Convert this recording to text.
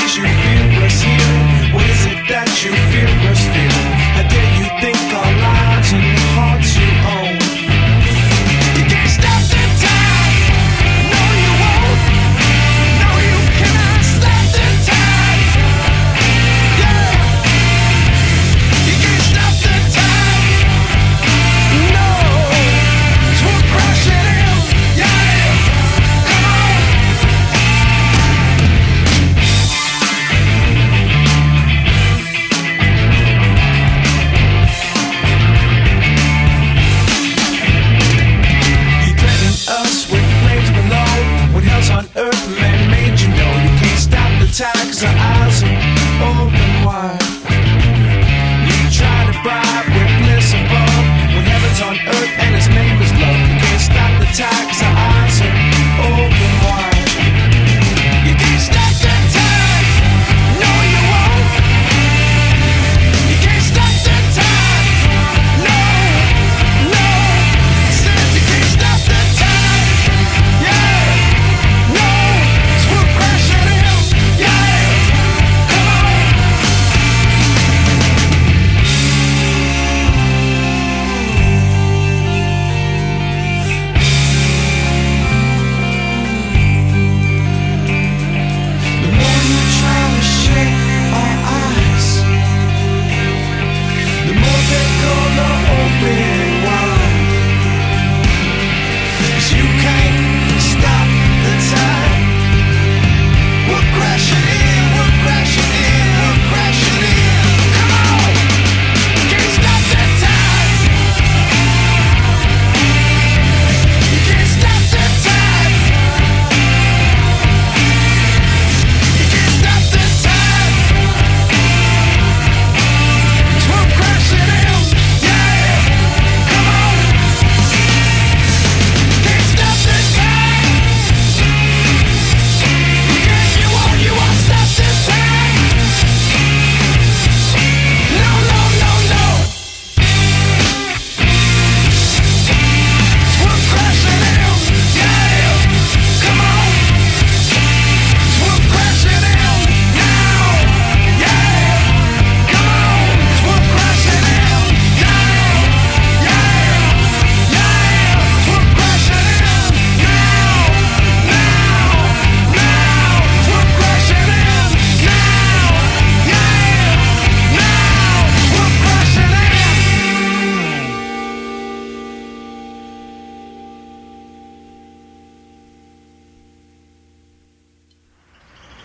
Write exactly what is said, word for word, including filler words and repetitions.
you fear us here? What is it that you fear us feel? How dare you think our lives and the hearts you own? You can't stop the time. No, you won't. No, you cannot stop the time. Yeah. You can't stop the time. No. 'Cause we're crashing in. Yeah. Come on. You threaten us with flames below. When hell's on earth, man made you know. You can't stop the tide, 'cause our